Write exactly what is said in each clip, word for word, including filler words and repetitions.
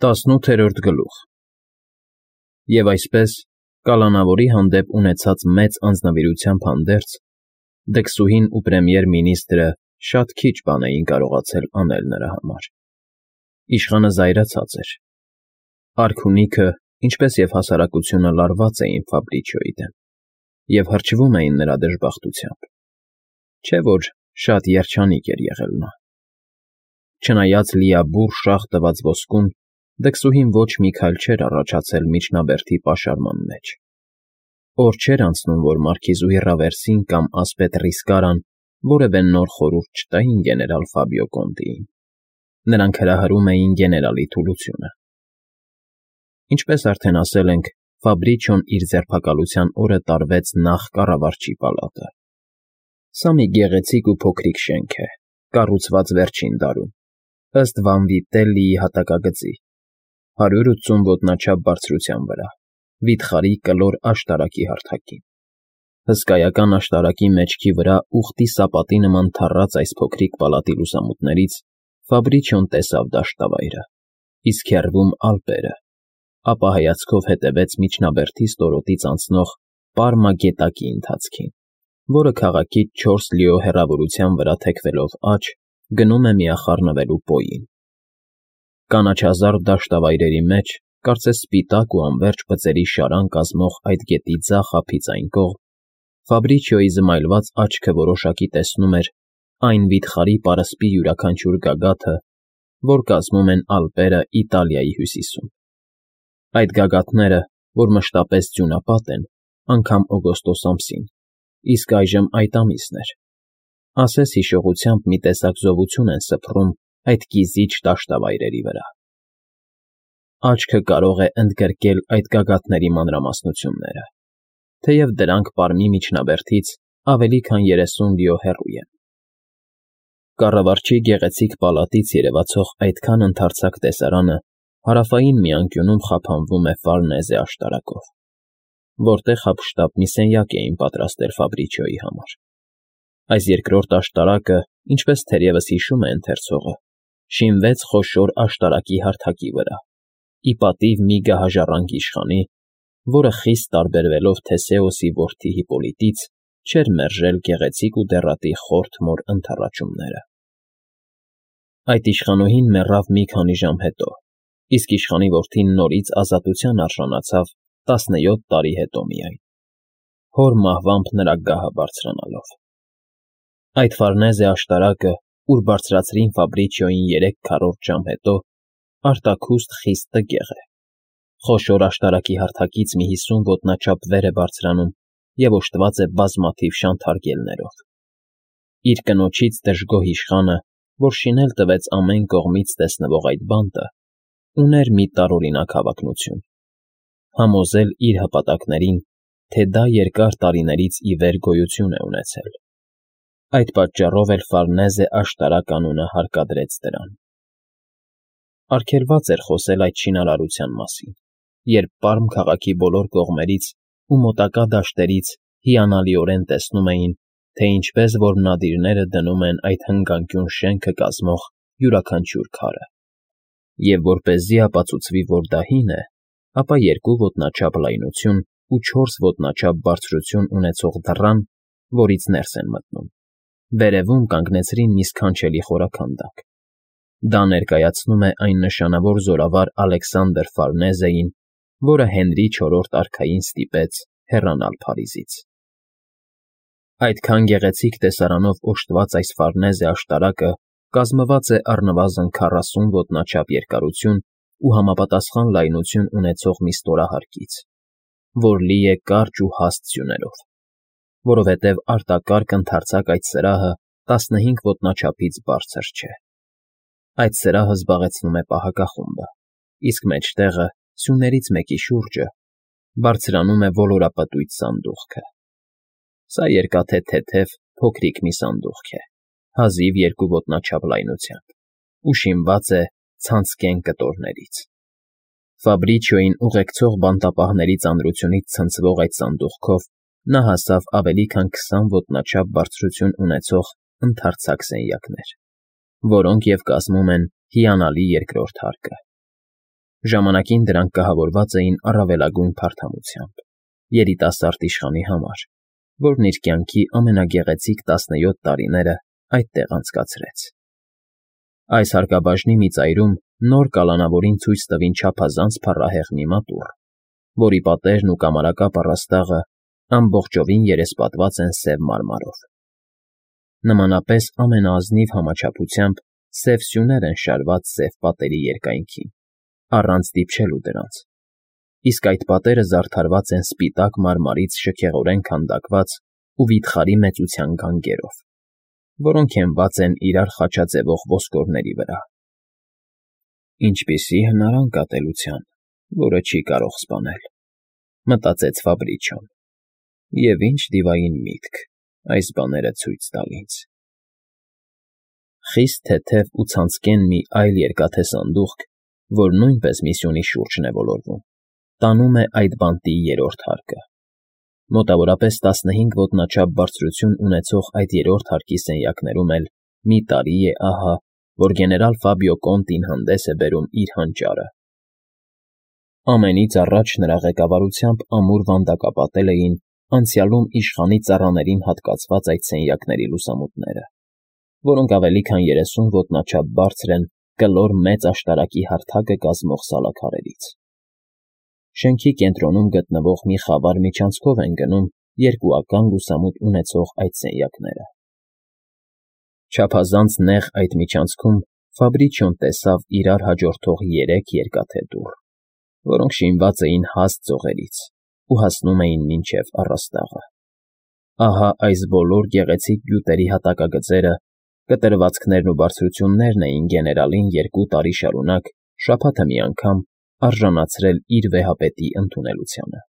Տասնութերորդ գլուխ Եվ այսպես, կալանավորի հանդեպ ունեցած մեծ անձնվիրությամբ հանդերձ, դքսուհին ու պրեմիեր֊մինիստրը շատ քիչ բան էին կարողացել անել նրա համար. Իշխանը զայրացած էր. արքունիքը, ինչպես և հասարակությունը լարված էին Ֆաբրիչիոյի դեմ և հրճվում էին նրա դժբախտությամբ, չէ՞ որ շատ երջանիկ էր եղել նա. չնայած լիաբուռ շաղ տված ոսկուն, դքսուհին ոչ մի քայլ չէր առաջացել միջնաբերդի պաշարման մեջ. օր չէր անցնում, որ մարքիզուհի Ռավերսին կամ ասպետ Ռիսկարան որևէ նոր խորհուրդ չտային գեներալ Ֆաբիո Կոնդիին. նրանք հրահրում էին գեներալի թուլությունը։ Ինչպես արդեն ասել ենք, Ֆաբրիչիոն իր ձերբակալության օրը տարվեց նախ կառավարչի պալատը. սա մի գեղեցիկ ու փոքրիկ շենք է, կառուցված վերջին դարում, ըստ Վանվիտելլիի հատակագծի, հարյուր ութսուն ոտնաչափ բարձրության վրա, վիթխարի կլոր աշտարակի հարթակին։ Հսկայական աշտարակի մեջքի վրա ուղտի սապատի նման թառած այս փոքրիկ պալատի լուսամուտներից Ֆաբրիչիոն տեսավ դաշտավայրը, իսկ հեռվում ալպերը, ապա հայացքով հետևեց միջնաբերդի ստորոտից անցնող Պարմա գետակի ընթացքին, որը քաղաքից չորս լիո հեռավորության վրա թեքվելով աջ, գնում է միախառնվելու Պոյին։ Կանաչազարդ դաշտավայրերի մեջ, կարծես սպիտակ ու անվերջ բծերի շարան կազմող այդ գետի ձախ ափից այն կողմ, Ֆաբրիչիոյի զմայլված աչքը որոշակի տեսնում էր այն վիթխարի պարսպի յուրաքանչյուր գագաթը, որ կազմում են Ալպերը Իտալիայի հյուսիսում։ Այդ գագաթները, որ մշտապես ձյունապատ են, անգամ օգոստոս ամսին, իսկ այժմ այդ ամիսն էր, ասես հիշողությամբ մի տեսակ զովություն են սփռում այդ կիզիչ դաշտավայրերի վրա։ Աչքը կարող է ընդգրկել այդ գագաթների մանրամասնությունները, թեև դրանք Պարմի միջնաբերդից ավելի քան երեսուն լիո հեռու են։ Կառավարչի գեղեցիկ պալատից երևացող այդքան ընդարձակ տեսարանը հարավային մի անկյունում խափանվում է Ֆարնեզե աշտարակով, որտեղ հափշտապ մի սենյակ էին պատրաստել Ֆաբրիչիոյի համար։ Այս երկրորդ աշտարակը, ինչպես թերևս հիշում է ընթերցողը, շինվեց խոշոր աշտարակի հարթակի վրա, ի պատիվ մի գահաժառանգ իշխանի, որը խիստ տարբերվելով Թեսեոսի որդի Հիպպոլիտից, չէր մերժել գեղեցիկ ու դեռատի խորթ մոր ընդառաջումները։ Այդ իշխանուհին մեռավ մի քանի ժամ հետո, իսկ իշխանի որդին նորից ազատության արժանացավ տասնյոթ տարի հետո միայն, հոր մահվամբ նրա գահը բարձրանալով։ Այդ Ֆարնեզե աշտարակը, ուր բարձրացրին Ֆաբրիչիոյին երեք քառորդ ժամ հետո, արտաքուստ խիստ տգեղ է, խոշոր աշտարակի հարթակից մի հիսուն ոտնաչափ վեր է բարձրանում և օժտված է բազմաթիվ շանթարգելներով։ Իր կնոջից դժգոհ իշխանը, որ շինել տվեց ամեն կողմից տեսնվող այդ բանտը, ուներ մի տարօրինակ հավակնություն՝ համոզել իր հպատակներին, թե դա երկար տարիներից ի վեր գոյություն է ունեցել։ Այդ պատճառով էլ Ֆարնեզե աշտարակ անունը հարկադրեց դրան։ Արգելված էր խոսել այդ շինարարության մասին, երբ Պարմ քաղաքի բոլոր կողմերից ու մոտակա դաշտերից հիանալիորեն տեսնում էին, թե ինչպես որմնադիրները դնում են այդ հնգանկյուն շենքը կազմող յուրաքանչյուր քարը, և որպեսզի ապացուցվի, որ դա հին է, ապա երկու ոտնաչափ լայնություն ու չորս ոտնաչափ բարձրություն ունեցող դռան, որից ներս են մտնում, վերևում կանգնեցրին մի սքանչելի խորաքանդակ։ Դա ներկայացնում է այն նշանավոր զորավար Ալեքսանդր Ֆարնեզեին, որը Հենրի չորրորդ արքային ստիպեց հեռանալ Փարիզից։ Այդքան գեղեցիկ տեսարանով օժտված այս Ֆարնեզե աշտարակը կազմված է առնվազն քառասուն ոտնաչափ երկարություն ու համապատասխան լայնություն ունեցող մի ստորահարկից, որ լի է կարճ ու հաստ սյուներով, որովհետև արտակարգ ընդարձակ այդ սրահը տասնհինգ ոտնաչափից բարձր չէ։ Այդ սրահը զբաղեցնում է պահակախումբը, իսկ մեջտեղը, սյուներից մեկի շուրջը, բարձրանում է ոլորապտույտ սանդուղքը։ Սա երկաթե թեթև, փոքրիկ մի սանդուղք է, հազիվ երկու ոտնաչափ լայնությամբ, ու շինված է ցանցկեն կտորներից։ Ֆաբրիչիոյին ուղեկցող բանտապահների ծանրությունից ցնցվող այդ սանդուղքով նա հասավ ավելի քան քսան ոտնաչափ բարձրություն ունեցող ընդարձակ սենյակներ, որոնք և կազմում են հիանալի երկրորդ հարկը։ Ժամանակին դրանք կահավորված էին առավելագույն փարթամությամբ, երիտասարդ իշխանի համար, որն իր կյանքի ամենագեղեցիկ տասնյոթ տարիները այդտեղ անցկացրեց։ Այս հարկաբաժնի մի ծայրում նոր կալանավորին ցույց տվին չափազանց փառահեղ մի մատուռ, որի պատերն ու կամարակապ առաստաղը ամբողջովին երեսպատված են սև մարմարով։ Նմանապես ամենաազնիվ համաչափությամբ սև սյուներ են շարված սև պատերի երկայնքին, առանց դիպչելու դրանց, իսկ այդ պատերը զարդարված են սպիտակ մարմարից շքեղորեն քանդակված ու վիթխարի մեծության գանգերով, որոնք հենված են իրար խաչաձևող ոսկորների վրա։ Ինչպիսի հնարան կատելության, որը չի կարող սպանել, մտածեց Ֆաբրիչոն, և ինչ դիվային միտք այս բաները ցույց տալ ինձ։ Խիստ թեթև ու ցանցկեն մի այլ երկաթե սանդուղք, որ նույնպես մի սյունի շուրջն է ոլորվում, տանում է այդ բանտի երրորդ հարկը։ Մոտավորապես տասնհինգ ոտնաչափ բարձրություն ունեցող այդ երրորդ հարկի սենյակներում էլ մի տարի է ահա, որ գեներալ Ֆաբիո Կոնտին հանդես է բերում իր հանճարը։ Ամենից առաջ նրա ղեկավարությամբ ամուր վանդակապատել էին անցյալում իշխանի ծառաներին հատկացված այդ սենյակների լուսամուտները, որոնք ավելի քան երեսուն ոտնաչափ բարձր են կլոր մեծ աշտարակի հարթակը կազմող սալաքարերից։ Շենքի կենտրոնում գտնվող մի խավար միջանցքով են գնում երկուական լուսամուտ ունեցող այդ սենյակները։ Չափազանց նեղ այդ միջանցքում Ֆաբրիչոն տեսավ իրար հաջորդող երեք երկաթե դուռ, որոնք շինված էին հաստ ձողերից ու հասնում էին մինչև առաստաղը։ Ահա այս բոլոր գեղեցիկ գյուտերի հատակագծերը, կտրվածքներն ու բարձրություններն էին գեներալին երկու տարի շարունակ շաբաթը մի անգամ արժանացրել իր վեհապետի ընդունելությանը։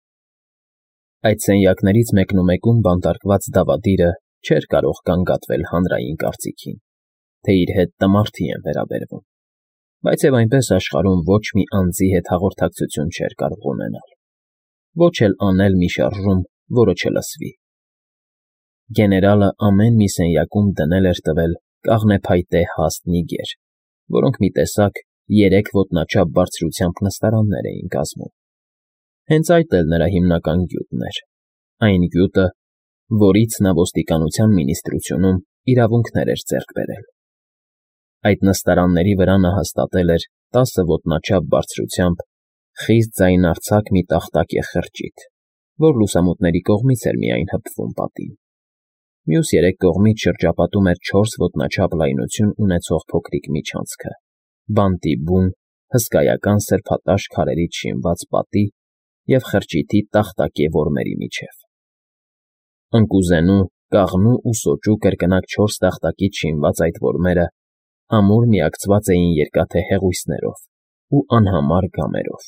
Այդ սենյակներից մեկնումեկում բանտարկված դավադիրը չէր կարող գանգատվել հանրային կարծիքին, թե իր հետ տմարդի են վերաբերվում, բայց և այնպես աշխարհում ոչ մի անձի հետ հաղորդակցություն չէր կարող ունենալ, ոչ էլ անել մի շարժում, որը չլսվի։ Գեներալը ամեն մի սենյակում դնել էր տվել կաղնեփայտե հաստ նիգեր, որոնք մի տեսակ երեք ոտնաչափ բարձրությամբ նստարաններ էին կազմում։ Հենց այդ էլ նրա հիմնական գյուտն էր, այն գյուտը, որից նա ոստիկանության մինիստրությունում իրավունքներ էր ձեռք բերել։ Այդ նստարանների վրա նա հաստատել էր տասը ոտնաչափ բարձրությամբ խիստ ձայնարձակ մի տախտակե խրճիթ, որ լուսամուտների կողմից էր միայն հպվում պատին։ Մյուս երեք կողմից շրջապատում էր չորս ոտնաչափ լայնություն ունեցող փոքրիկ միջանցքը, բանտի բուն, հսկայական սրբատաշ քարերից շինված պատի և խրճիթի տախտակե որմերի միջև։ Ընկուզենու, կաղնու ու սոճու կրկնակ չորս տախտակից շինված այդ որմերը ամուր միակցված էին երկաթե հեղույսներով ու անհամար գամերով։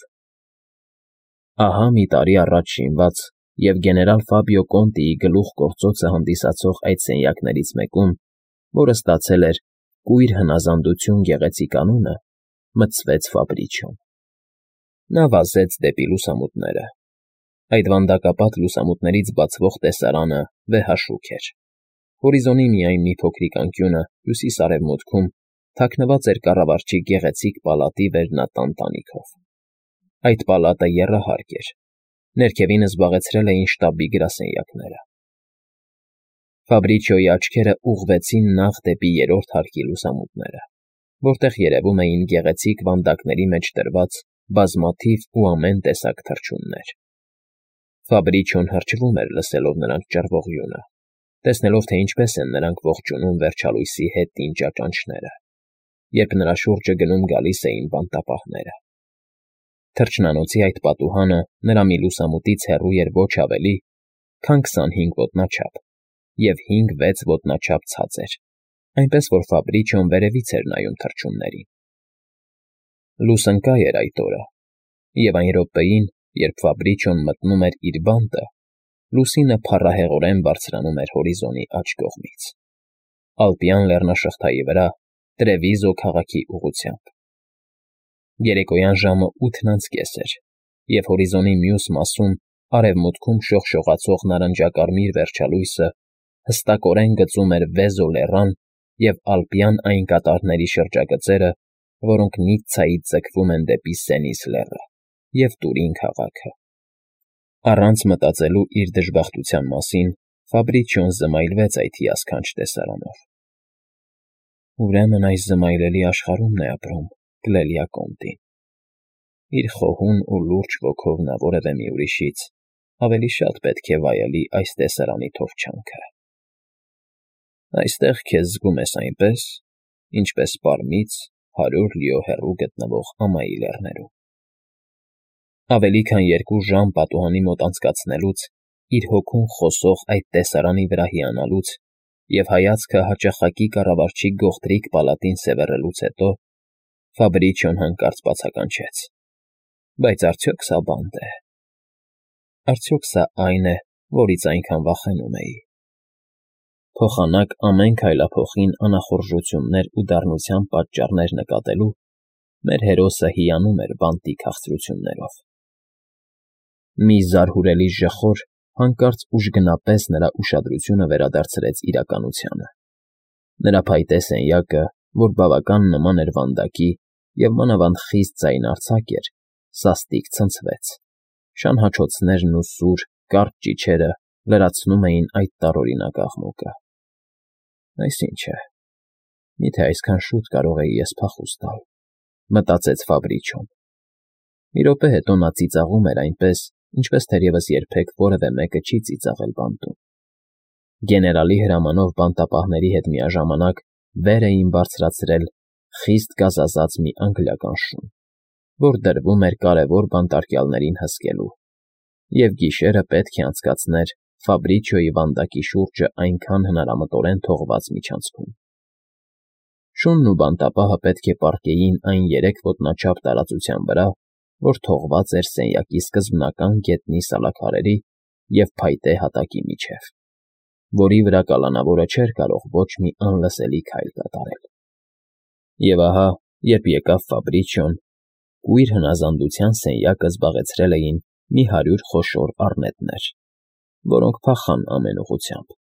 Ահա մի տարի առաջ շինված և գեներալ Ֆաբիո Կոնտիի գլուխգործոցը հանդիսացող այդ սենյակներից մեկում, որը ստացել էր «Կույր հնազանդություն» գեղեցիկ անունը, մտցվեց Ֆաբրիչոն։ Նա վազեց դեպի լուսամուտները։ Այդ վանդակապատ լուսամուտներից բացվող տեսարանը վեհաշուք էր։ Հորիզոնի միայն մի փոքրիկ անկյունը հյուսիս֊արևմուտքում թաքնված էր կառավարչի գեղեցիկ պալատի վերնատան տանիքով։ Այդ պալատը եռահարկ էր, ներքևին զբաղեցրել էին շտաբի գրասենյակները։ Ֆաբրիչոյի աչքերը ուղղվեցին նախ դեպի երրորդ հարկի լուսամուտները, որտեղ երևում էին գեղեցիկ վանդակների մեջ դրված բազմաթիվ ու ամեն տեսակ թռչուններ։ Ֆաբրիչոն հրճվում էր լսելով նրանց ճռվող յունը, տեսնելով, թե ինչպես են նրանք ողջունում վերջալույսի հետ տին ճաճանճները, երբ նրա շուրջը գնում֊գալիս էին բանտապահները։ Թռչնանոցի այդ պատուհանը նրա մի լուսամուտից հեռու էր ոչ ավելի, քան քսանհինգ ոտնաչափ և հինգ֊վեց ոտնաչափ ցածր, այնպես որ Ֆաբրիչոն վերևից էր նայում թռչուններին։ Լուսընկա էր այդ օրը, և այն րոպեին, երբ Ֆաբրիչոն մտնում էր իր բանտը, լուսինը փառահեղորեն բարձրանում էր հորիզոնի աջ կողմից, Ալպյան լեռնաշղթայի վրա, Տրևիզո քաղաքի ուղղությամբ։ Երեկոյան ժամը ութն անց կես էր, և հորիզոնի մյուս մասում արևմուտքում շողշողացող նարնջակարմիր վերջալույսը հստակորեն գծում էր Վեզո լեռան և ալպյան այն կատարների շրջագծերը, որոնք Նիցցայից ձգվում են դեպի Սենիս լեռը և Տուրին քաղաքը։ Առանց մտածելու իր դժբախտության մասին, Ֆաբրիչիոն զմայլվեց այդ հիասքանչ տեսարանով։ Ուրեմն այս զմայլելի աշխարհումն է ապրում Կլելիա Կոմտին։ Իր խոհուն ու լուրջ ոգով նա որևէ մի ուրիշից ավելի շատ պետք է վայելի այս տեսարանի թովչանքը։ Այստեղ քեզ զգում ես այնպես, ինչպես Պարմից հարյուր լիո հեռու գտնվող Ամայի լեռներում։ Ավելի քան երկու ժամ պատուհանի մոտ անցկացնելուց, իր հոգուն խոսող այդ տեսարանի վրա հիանալուց և հայացքը հաճախակի կառավարչի գողտրիկ պալատին սևեռելուց հետո Ֆաբրիչիոն հանկարծ բացականչեց. բայց արդյոք սա բանտ է։ Արդյոք սա այն է, որից այնքան վախենում էի։ Փոխանակ ամեն քայլափոխին անախորժություններ ու դառնության պատճառներ նկատելու, մեր հերոսը հիանում էր բանտի քաղցրություններով։ Մի զարհուրելի ժխոր հանկարծ ուժգնապես նրա ուշադրությունը վերադարձրեց իրականությանը։ Նրա փայտե սենյակը, որ բավական նման էր վանդակի և մանավանդ խիստ ձայնարձակ էր, սաստիկ ցնցվեց։ Շանհաչոցներն ու սուր, կարճ ճիչերը լրացնում էին այդ տարօրինակ աղմուկը։ Այս ի՞նչ է, միթե այսքան շուտ կարող էի ես փախուստ տալ, մտածեց Ֆաբրիչիոն։ Մի րոպե հետո նա ծիծաղում էր այնպես, ինչպես թերևս երբեք որևէ մեկը չի ծիծաղել բանտում։ Գեներալի հրամանով բանտապահների հետ միաժամանակ վեր էին բարձրացրել խիստ գազազած մի անգլիական շուն, որ դրվում էր կարևոր բանտարկյալներին հսկելու, և գիշերը պետք է անցկացներ Ֆաբրիչիոյի վանդակի շուրջը այնքան հնարամտորեն թողված միջանցքում։ Շունն ու բանտապահը պետք է պառկեին այն երեք ոտնաչափ տարածության վրա, որ թողված էր սենյակի սկզբնական գետնի սալաքարերի և փայտե հատակի միջև, որի վրա կալանավորը չէր կարող ոչ մի անլսելի քայլ կատարել։ Եվ ահա, երբ եկավ Ֆաբրիչիոն, կույր հնազանդության սենյակը զբաղեցրել էին մի հարյուր խոշոր առնետներ, որոնք փախան ամեն ուղղությամբ։